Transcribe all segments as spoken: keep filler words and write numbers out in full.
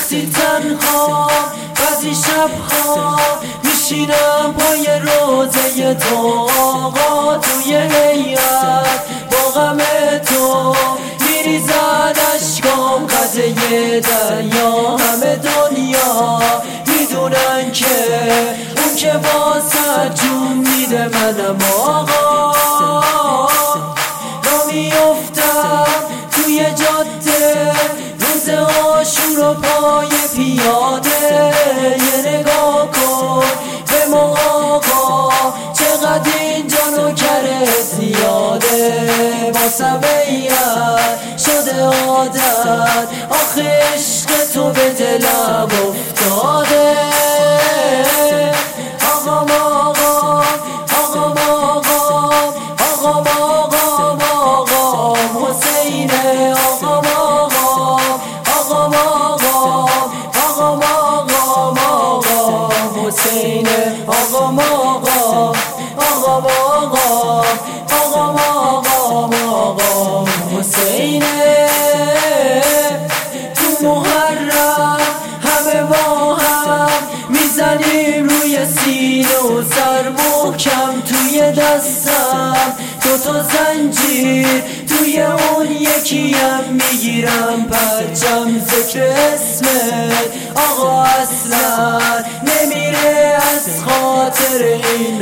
وقتی تنها بعضی شبها میشینم پای روزه تو آقا، توی هیئت با غم تو میریزد اشکام قطره دریا. همه دنیا میدونن که اون که واسه جون میده منم آقا. را میفتم توی جاده روز عاشورا پای پیاده، یه نگاه کن به ما آقا چقدر این جانو کره زیاده. با سبیت شده عادت آخه عشق تو به دلم افتاده. آقام آقام آقام آقام آقام آقام آقام حسینه. آقام آقام آقام آقام آقام آقام آقام حسینه. آقام آقام آقام آقام آقام آقام آقام حسینه. تو محرم همه با هم میزنیم روی سینه و سر محکم، توی دستم دوتا زنجیر توی اون یکیم میگیرم پرچم. ذکر اسمت آقا اصلا نمیره از خاطر این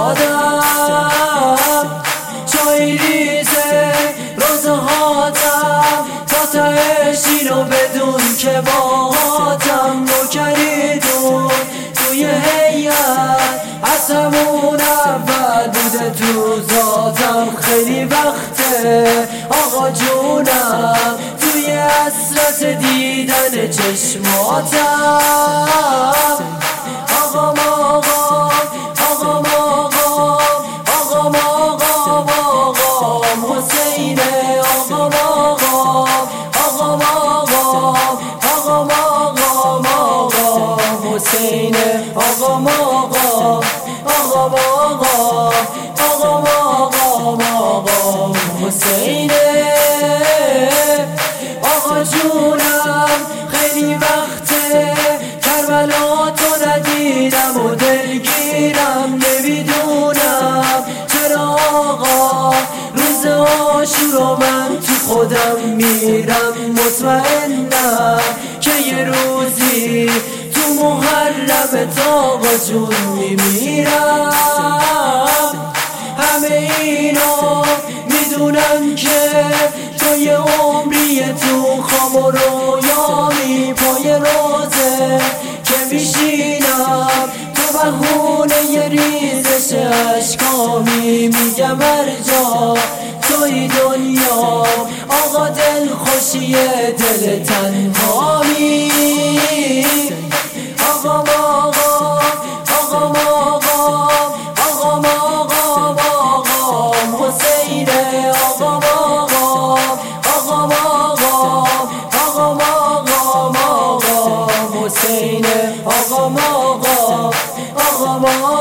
آدم. چای ریزه روزهاتم تا تهش اینو بدون که باهاتم نوکریدون توی هیئت از همون اول بوده تو ذاتم. خیلی وقته آقا جونم توی حسرت دیدن چشماتم. آقام آقام آقام آقام آقام آقام آقام حسینه. آقام آقام آقام آقام آقام آقام آقام حسینه. آقام آقام آقام آقام آقام آقام آقام حسینه. آقا جونم خیلی وقته کربلا تو ندیدم و دلگیرم، نمیدونم چرا آقا روز عاشورا من تو خودم میرم. مطمئنم که یه روزی تو محرمت آقا جون میمیرم. همه اینا میدونن که تو یه عمری تو خواب و رویامی پای روزه که میشینم تو بهونه یه ریزش اشکامی. میگم ارجا توی دنیا آقا دل خوشی دل تنهامی. آقام آقام آقام آقام آقام آقام آقام حسینه. آقام آقام آقام آقام آقام آقام آقام حسینه. آقام آقام آقام